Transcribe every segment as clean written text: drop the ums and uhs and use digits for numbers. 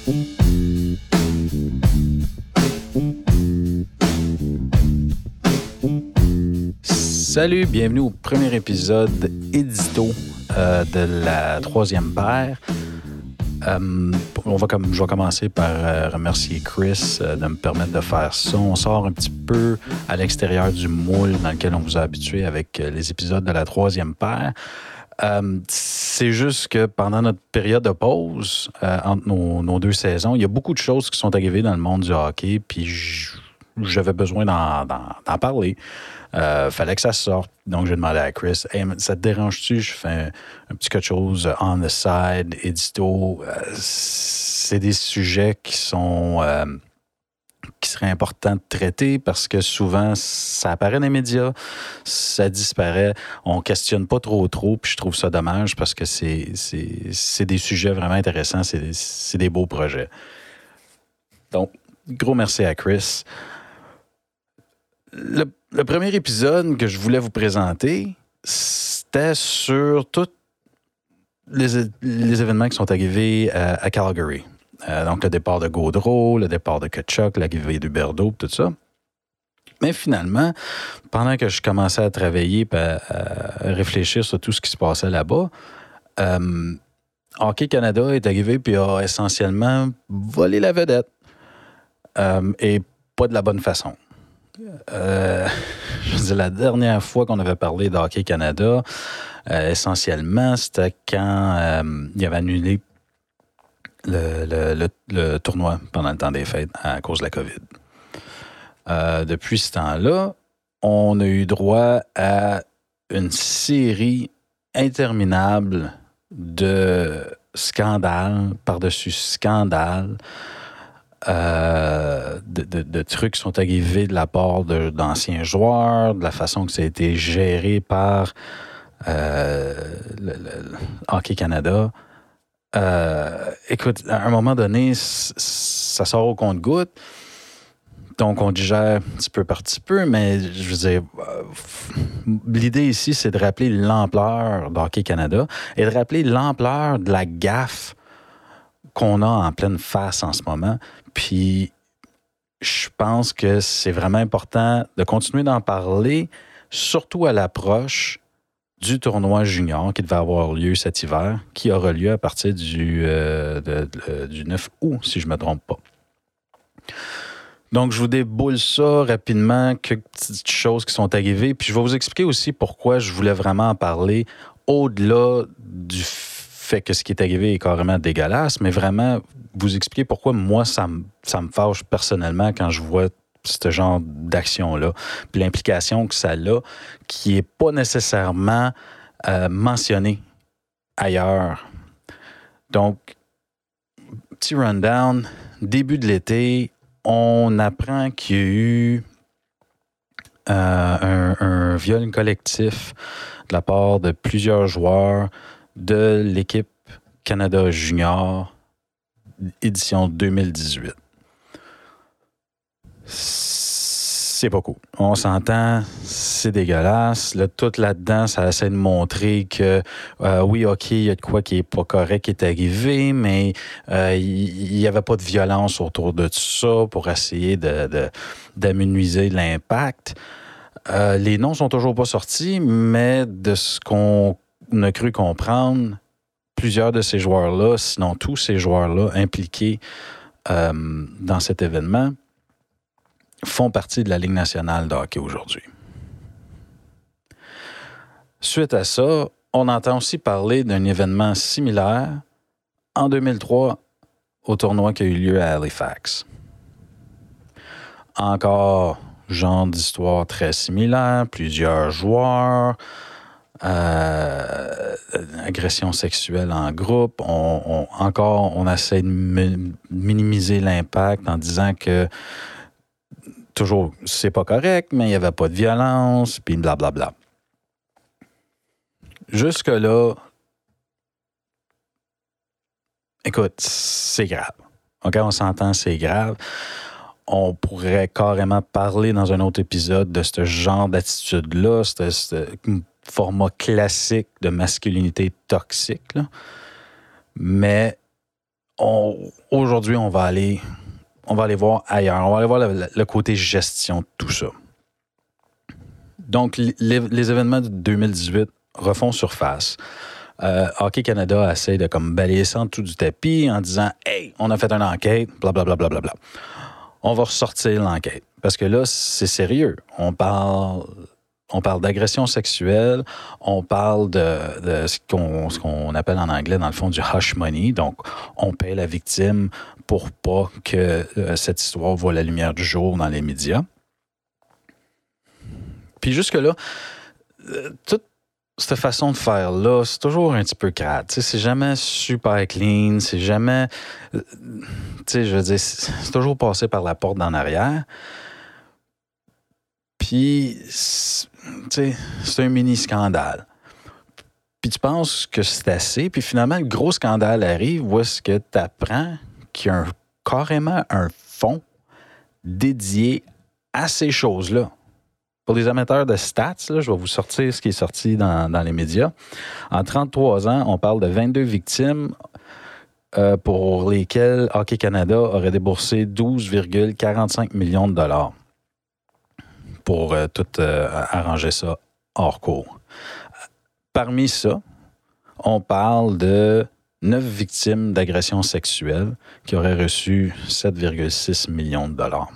Salut, bienvenue au premier épisode édito de la troisième paire. Je vais commencer par remercier Chris de me permettre de faire ça. On sort un petit peu à l'extérieur du moule dans lequel on vous a habitué avec les épisodes de la troisième paire. C'est juste que pendant notre période de pause, entre nos deux saisons, il y a beaucoup de choses qui sont arrivées dans le monde du hockey, puis j'avais besoin d'en parler. Fallait que ça sorte. Donc, j'ai demandé à Chris, « Hey, ça te dérange-tu? Je fais un petit quelque chose on the side, édito. C'est des sujets qui seraient importants de traiter parce que souvent, ça apparaît dans les médias, ça disparaît. On questionne pas trop, puis je trouve ça dommage parce que c'est des sujets vraiment intéressants. C'est des beaux projets. Donc, gros merci à Chris. Le premier épisode que je voulais vous présenter, c'était sur tous les événements qui sont arrivés à Calgary. Donc, le départ de Gaudreau, le départ de Tkachuk, l'arrivée d'Huberdeau, tout ça. Mais finalement, pendant que je commençais à travailler et à réfléchir sur tout ce qui se passait là-bas, Hockey Canada est arrivé et a essentiellement volé la vedette. Et pas de la bonne façon. Je veux dire, la dernière fois qu'on avait parlé de Hockey Canada, essentiellement, c'était quand il avait annulé le tournoi pendant le temps des fêtes à cause de la COVID. Depuis ce temps-là, on a eu droit à une série interminable de scandales par-dessus scandales. De trucs qui sont arrivés de la part d'anciens joueurs, de la façon que ça a été géré par le Hockey Canada. Écoute, à un moment donné, ça sort au compte-gouttes. Donc, on digère petit peu par petit peu, mais je veux dire, l'idée ici, c'est de rappeler l'ampleur d'Hockey Canada et de rappeler l'ampleur de la gaffe qu'on a en pleine face en ce moment. Puis, je pense que c'est vraiment important de continuer d'en parler, surtout à l'approche du tournoi junior qui devait avoir lieu cet hiver, qui aura lieu à partir du 9 août, si je ne me trompe pas. Donc, je vous déboule ça rapidement, quelques petites choses qui sont arrivées, puis je vais vous expliquer aussi pourquoi je voulais vraiment en parler au-delà du fait que ce qui est arrivé est carrément dégueulasse, mais vraiment vous expliquer pourquoi moi, ça me fâche personnellement quand je vois ce genre d'action-là, puis l'implication que ça a, qui n'est pas nécessairement mentionnée ailleurs. Donc, petit rundown, début de l'été, on apprend qu'il y a eu un viol collectif de la part de plusieurs joueurs de l'équipe Canada Junior édition 2018. C'est pas cool. On s'entend, c'est dégueulasse. Tout là-dedans, ça essaie de montrer que oui, OK, il y a de quoi qui est pas correct qui est arrivé, mais il n'y avait pas de violence autour de tout ça pour essayer d'amenuiser l'impact. Les noms sont toujours pas sortis, mais de ce qu'on a cru comprendre, plusieurs de ces joueurs-là, sinon tous ces joueurs-là impliqués dans cet événement, font partie de la Ligue nationale de hockey aujourd'hui. Suite à ça, on entend aussi parler d'un événement similaire en 2003 au tournoi qui a eu lieu à Halifax. Encore genre d'histoire très similaire, plusieurs joueurs, agression sexuelle en groupe. On essaie de minimiser l'impact en disant que toujours, c'est pas correct, mais il n'y avait pas de violence, puis blablabla. Jusque-là, écoute, c'est grave. OK, on s'entend, c'est grave. On pourrait carrément parler dans un autre épisode de ce genre d'attitude-là, ce format classique de masculinité toxique, là. Mais aujourd'hui, on va aller voir ailleurs. On va aller voir le côté gestion de tout ça. Donc, les événements de 2018 refont surface. Hockey Canada essaie de comme balayer ça en dessous du tapis en disant « Hey, on a fait une enquête, blablabla. Bla, bla, bla, bla. » On va ressortir l'enquête. Parce que là, c'est sérieux. On parle d'agression sexuelle, on parle de ce qu'on appelle en anglais, dans le fond, du hush money. Donc, on paie la victime pour pas que cette histoire voie la lumière du jour dans les médias. Puis jusque-là, toute cette façon de faire-là, c'est toujours un petit peu crade. T'sais, c'est jamais super clean, c'est jamais... je veux dire, c'est toujours passé par la porte d'en arrière. Puis, c'est un mini-scandale. Puis tu penses que c'est assez, puis finalement, le gros scandale arrive où est-ce que tu apprends qu'il y a carrément un fonds dédié à ces choses-là. Pour les amateurs de stats, là, je vais vous sortir ce qui est sorti dans les médias. En 33 ans, on parle de 22 victimes pour lesquelles Hockey Canada aurait déboursé 12,45 millions de dollars pour tout arranger ça hors cours. Parmi ça, on parle de 9 victimes d'agressions sexuelles qui auraient reçu 7,6 millions de dollars.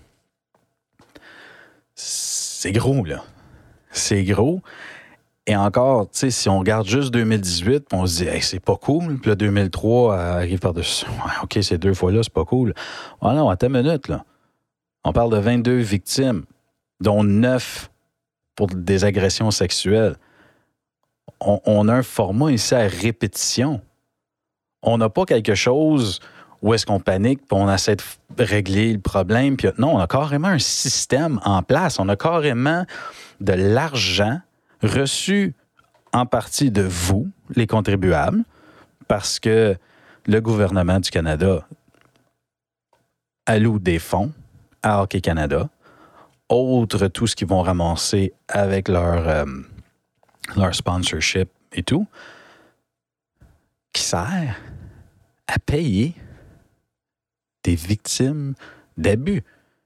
C'est gros, là. C'est gros. Et encore, tu sais, si on regarde juste 2018, on se dit, hey, c'est pas cool. Puis là, 2003 arrive par-dessus. Ouais, OK, ces 2 fois-là, c'est pas cool. Ah non, attends une minute, là. On parle de 22 victimes, dont 9 pour des agressions sexuelles. On a un format ici à répétition. On n'a pas quelque chose où est-ce qu'on panique puis on essaie de régler le problème. Puis non, on a carrément un système en place. On a carrément de l'argent reçu en partie de vous, les contribuables, parce que le gouvernement du Canada alloue des fonds à Hockey Canada, autre tout ce qu'ils vont ramasser avec leur sponsorship et tout, qui sert à payer des victimes d'abus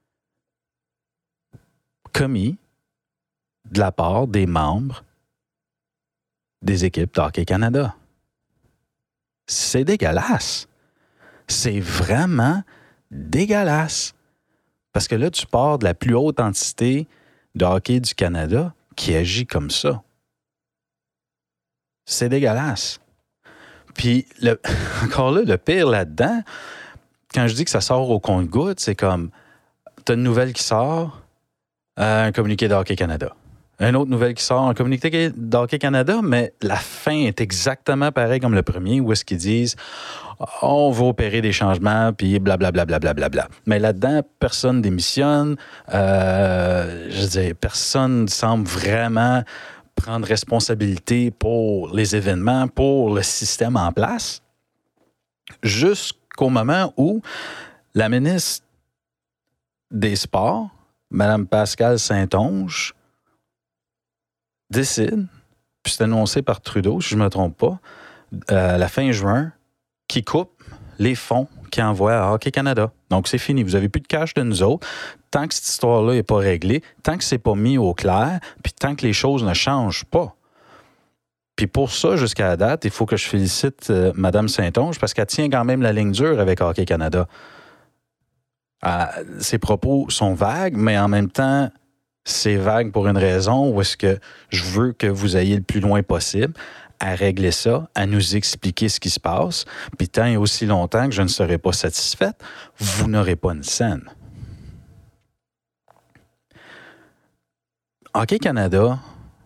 commis de la part des membres des équipes d'Hockey Canada. C'est dégueulasse. C'est vraiment dégueulasse. Parce que là, tu pars de la plus haute entité de hockey du Canada qui agit comme ça. C'est dégueulasse. Puis, encore là, le pire là-dedans, quand je dis que ça sort au compte-gouttes, c'est comme, t'as une nouvelle qui sort, un communiqué d'Hockey Canada. Une autre nouvelle qui sort, un communiqué d'Hockey Canada, mais la fin est exactement pareille comme le premier, où est-ce qu'ils disent on va opérer des changements, puis blablabla. Mais là-dedans, personne démissionne. Je veux dire, personne ne semble vraiment prendre responsabilité pour les événements, pour le système en place, jusqu'au moment où la ministre des Sports, Mme Pascale Saint-Onge, décide, puis c'est annoncé par Trudeau, si je ne me trompe pas, à la fin juin, qui coupe les fonds qu'il envoie à Hockey Canada. Donc, c'est fini. Vous n'avez plus de cash de nous autres. Tant que cette histoire-là n'est pas réglée, tant que ce n'est pas mis au clair, puis tant que les choses ne changent pas. Puis pour ça, jusqu'à la date, il faut que je félicite Mme Saint-Onge parce qu'elle tient quand même la ligne dure avec Hockey Canada. Ses propos sont vagues, mais en même temps, c'est vague pour une raison où est-ce que je veux que vous ayez le plus loin possible à régler ça, à nous expliquer ce qui se passe, puis tant et aussi longtemps que je ne serai pas satisfaite, vous n'aurez pas une scène. Hockey Canada,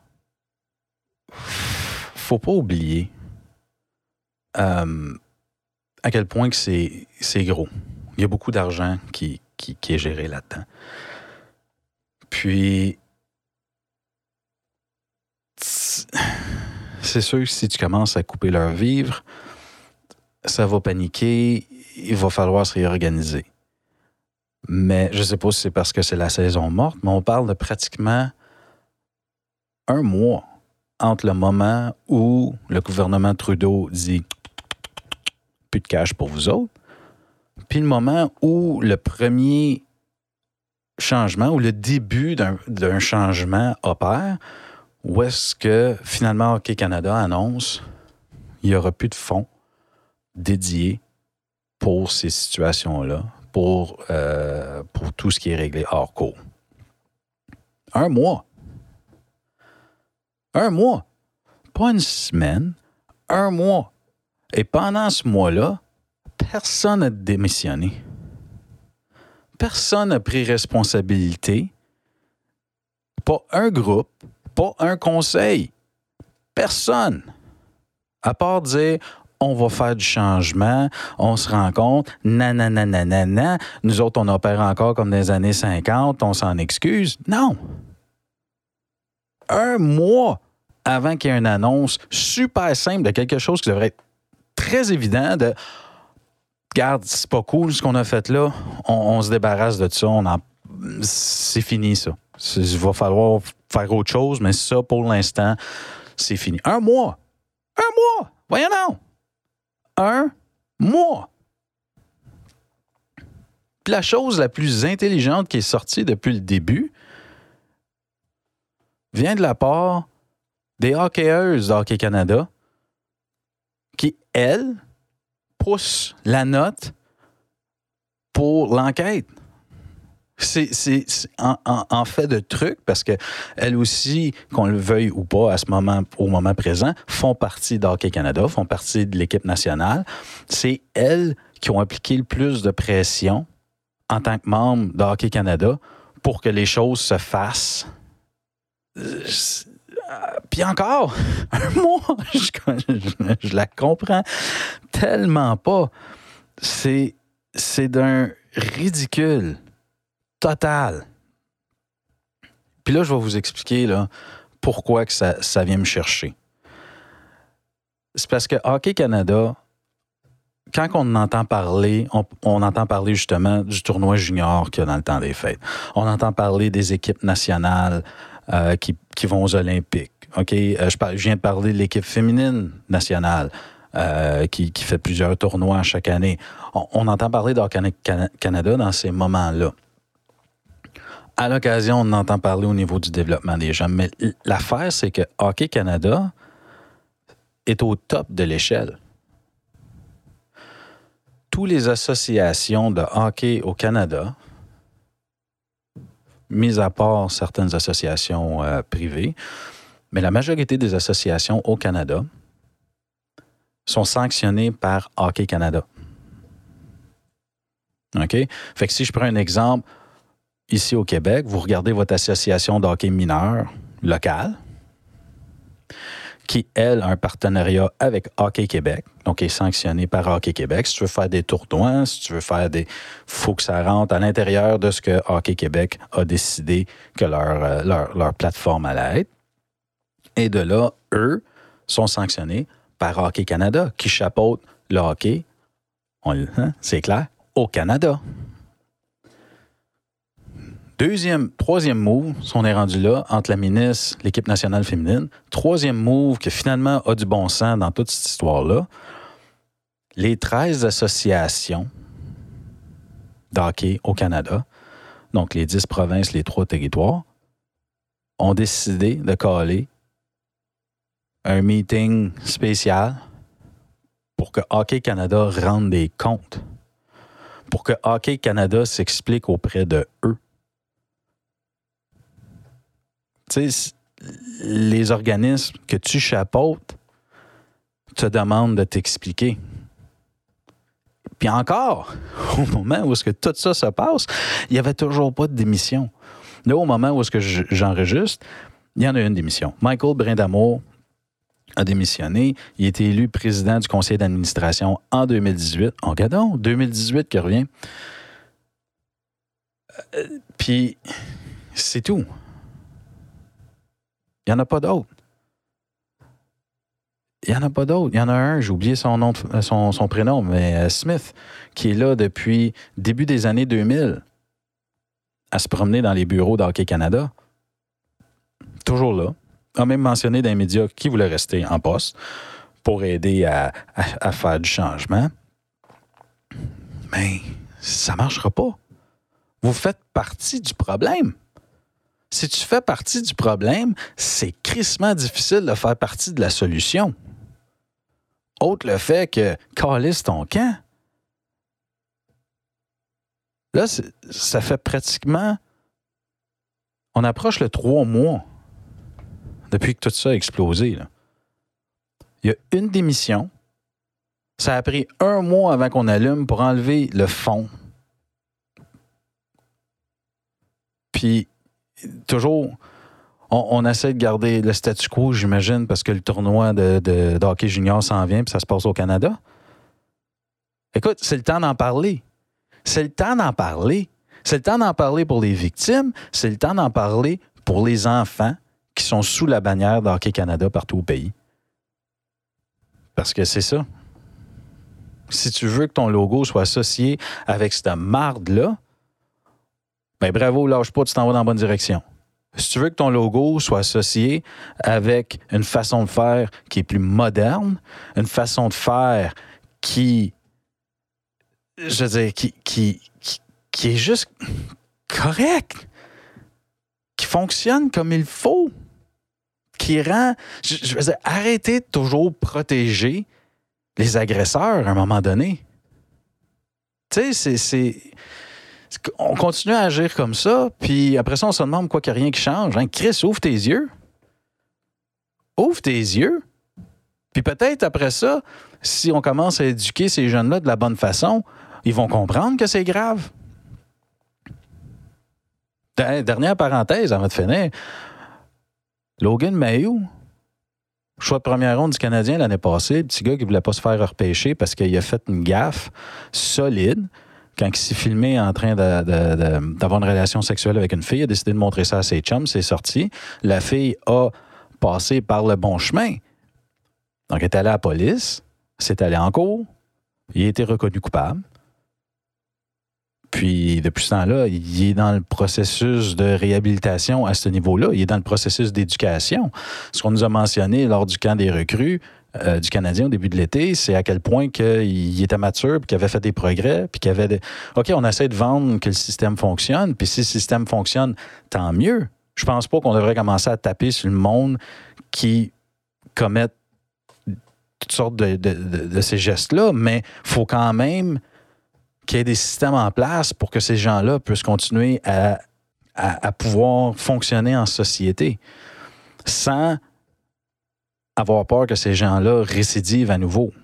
faut pas oublier à quel point que c'est gros. Il y a beaucoup d'argent qui est géré là-dedans. Puis, c'est sûr que si tu commences à couper leurs vivres, ça va paniquer, il va falloir se réorganiser. Mais je ne sais pas si c'est parce que c'est la saison morte, mais on parle de pratiquement 1 mois entre le moment où le gouvernement Trudeau dit « plus de cash pour vous autres » puis le moment où le premier changement, ou le début d'un changement opère, où est-ce que finalement Hockey Canada annonce qu'il n'y aura plus de fonds dédiés pour ces situations-là, pour tout ce qui est réglé hors cours. 1 mois. 1 mois. Pas une semaine. 1 mois. Et pendant ce mois-là, personne n'a démissionné. Personne n'a pris responsabilité. Pas un groupe, pas un conseil. Personne. À part dire, on va faire du changement, on se rend compte, nanana, nous autres, on opère encore comme dans les années 50, on s'en excuse. Non. 1 mois avant qu'il y ait une annonce super simple de quelque chose qui devrait être très évident de regarde, c'est pas cool ce qu'on a fait là, on se débarrasse de ça, c'est fini ça. Il va falloir faire autre chose, mais ça, pour l'instant, c'est fini. 1 mois! 1 mois! Voyons donc! 1 mois! Puis la chose la plus intelligente qui est sortie depuis le début vient de la part des hockeyeuses de Hockey Canada qui, elles, poussent la note pour l'enquête. C'est en fait de trucs parce qu'elles aussi, qu'on le veuille ou pas au moment présent, font partie d'Hockey Canada, font partie de l'équipe nationale. C'est elles qui ont appliqué le plus de pression en tant que membre d'Hockey Canada pour que les choses se fassent. Puis encore, 1 mois, je la comprends tellement pas. C'est d'un ridicule total. Puis là, je vais vous expliquer là, pourquoi que ça vient me chercher. C'est parce que Hockey Canada, quand on entend parler, on entend parler justement du tournoi junior qu'il y a dans le temps des fêtes. On entend parler des équipes nationales qui vont aux Olympiques. Okay? Je viens de parler de l'équipe féminine nationale qui fait plusieurs tournois chaque année. On entend parler d'Hockey Canada dans ces moments-là. À l'occasion, on entend parler au niveau du développement des jeunes. Mais l'affaire, c'est que Hockey Canada est au top de l'échelle. Toutes les associations de hockey au Canada, mis à part certaines associations privées, mais la majorité des associations au Canada sont sanctionnées par Hockey Canada. OK? Fait que si je prends un exemple, ici au Québec, vous regardez votre association de hockey mineur locale, qui, elle, a un partenariat avec Hockey Québec, donc est sanctionnée par Hockey Québec. Si tu veux faire des tournois, si tu veux faire faut que ça rentre à l'intérieur de ce que Hockey Québec a décidé que leur plateforme allait être. Et de là, eux sont sanctionnés par Hockey Canada, qui chapeaute le hockey, c'est clair, au Canada. Troisième move, si on est rendu là, entre la ministre, l'équipe nationale féminine. Troisième move qui finalement a du bon sens dans toute cette histoire-là. Les 13 associations d'hockey au Canada, donc les 10 provinces, les 3 territoires, ont décidé de caler un meeting spécial pour que Hockey Canada rende des comptes, pour que Hockey Canada s'explique auprès de eux. Tu sais, les organismes que tu chapeautes te demandent de t'expliquer. Puis encore, au moment où est-ce que tout ça se passe, il n'y avait toujours pas de démission. Là, au moment où est-ce que j'enregistre, il y en a une démission. Michael Brindamour a démissionné. Il a été élu président du conseil d'administration en 2018. En regardons, 2018 qui revient. Puis, c'est tout. Il n'y en a pas d'autres. Il n'y en a pas d'autres. Il y en a un, j'ai oublié son nom, son prénom, mais Smith, qui est là depuis début des années 2000 à se promener dans les bureaux d'Hockey Canada. Toujours là. A même mentionné dans les médias qu'il voulait rester en poste pour aider à faire du changement. Mais ben, ça ne marchera pas. Vous faites partie du problème. Si tu fais partie du problème, c'est crissement difficile de faire partie de la solution. Autre le fait que, calisse ton camp. Là, ça fait pratiquement... On approche le 3 mois depuis que tout ça a explosé. Là. Il y a une démission. Ça a pris 1 mois avant qu'on allume pour enlever le fond. Puis, toujours, on essaie de garder le statu quo, j'imagine, parce que le tournoi de hockey junior s'en vient, puis ça se passe au Canada. Écoute, c'est le temps d'en parler. C'est le temps d'en parler. C'est le temps d'en parler pour les victimes. C'est le temps d'en parler pour les enfants qui sont sous la bannière d'Hockey Canada partout au pays. Parce que c'est ça. Si tu veux que ton logo soit associé avec cette marde-là, ben bravo, lâche pas, tu t'en vas dans la bonne direction. Si tu veux que ton logo soit associé avec une façon de faire qui est plus moderne, une façon de faire qui, je veux dire, qui est juste correct, qui fonctionne comme il faut, qui rend... Je veux dire, arrêtez de toujours protéger les agresseurs à un moment donné. Tu sais, on continue à agir comme ça, puis après ça, on se demande pourquoi il n'y a rien qui change. Hein? Chris, ouvre tes yeux. Ouvre tes yeux. Puis peut-être après ça, si on commence à éduquer ces jeunes-là de la bonne façon, ils vont comprendre que c'est grave. Dernière parenthèse avant de finir. Logan Mailloux, choix de première ronde du Canadien l'année passée, le petit gars qui ne voulait pas se faire repêcher parce qu'il a fait une gaffe solide. Quand il s'est filmé en train d'avoir une relation sexuelle avec une fille, il a décidé de montrer ça à ses chums, c'est sorti. La fille a passé par le bon chemin. Donc, elle est allée à la police, s'est allée en cours, il a été reconnu coupable. Puis, depuis ce temps-là, il est dans le processus de réhabilitation à ce niveau-là. Il est dans le processus d'éducation. Ce qu'on nous a mentionné lors du camp des recrues du Canadien au début de l'été, c'est à quel point il était mature, puis qu'il avait fait des progrès, puis qu'il avait... OK, on essaie de vendre que le système fonctionne, puis si le système fonctionne, tant mieux. Je pense pas qu'on devrait commencer à taper sur le monde qui commet toutes sortes de ces gestes-là, mais il faut quand même qu'il y ait des systèmes en place pour que ces gens-là puissent continuer à pouvoir fonctionner en société sans avoir peur que ces gens-là récidivent à nouveau.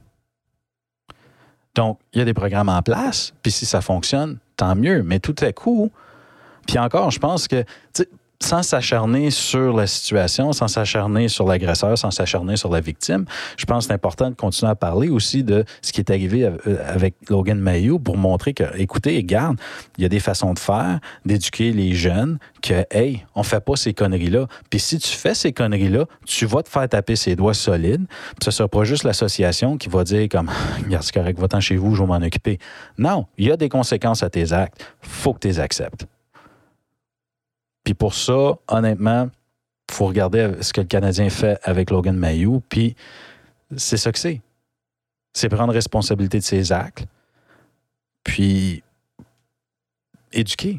Donc, il y a des programmes en place, puis si ça fonctionne, tant mieux. Mais tout à coup, puis encore, je pense que, sans s'acharner sur la situation, sans s'acharner sur l'agresseur, sans s'acharner sur la victime, je pense que c'est important de continuer à parler aussi de ce qui est arrivé avec Logan Mailloux pour montrer que, écoutez, regarde, il y a des façons de faire, d'éduquer les jeunes, que, hey, on fait pas ces conneries-là. Puis si tu fais ces conneries-là, tu vas te faire taper ses doigts solides, puis ce sera pas juste l'association qui va dire comme, regarde, c'est correct, va-t'en chez vous, je vais m'en occuper. Non, il y a des conséquences à tes actes, faut que tu les acceptes. Puis pour ça, honnêtement, il faut regarder ce que le Canadien fait avec Logan Mailloux, puis c'est ça que c'est. C'est prendre responsabilité de ses actes, puis éduquer.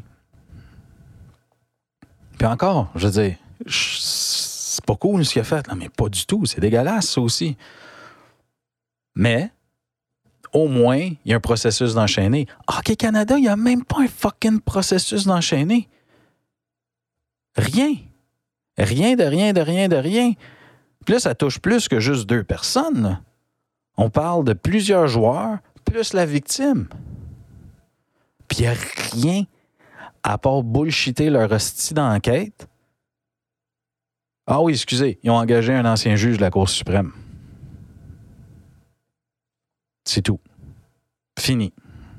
Puis encore, je veux dire, c'est pas cool ce qu'il a fait, là, mais pas du tout, c'est dégueulasse ça aussi. Mais, au moins, il y a un processus d'enchaîner. OK, Canada, il n'y a même pas un fucking processus d'enchaîner. Rien. Rien de rien, de rien, de rien. Puis là, ça touche plus que juste 2 personnes. Là. On parle de plusieurs joueurs, plus la victime. Puis il n'y a rien à part bullshitter leur hostie d'enquête. Ah oui, excusez, ils ont engagé un ancien juge de la Cour suprême. C'est tout. Fini.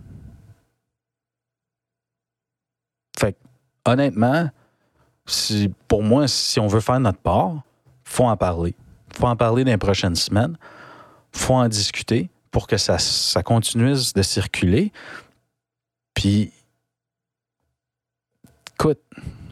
Fait que, honnêtement, pour moi, si on veut faire notre part, il faut en parler. Il faut en parler dans les prochaines semaines. Il faut en discuter pour que ça continue de circuler. Puis, écoute,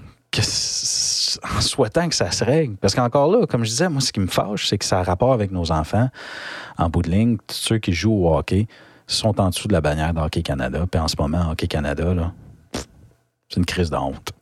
en souhaitant que ça se règle. Parce qu'encore là, comme je disais, moi, ce qui me fâche, c'est que ça a rapport avec nos enfants. En bout de ligne, tous ceux qui jouent au hockey, sont en dessous de la bannière d'Hockey Canada. Puis en ce moment, Hockey Canada, là, c'est une crise de honte.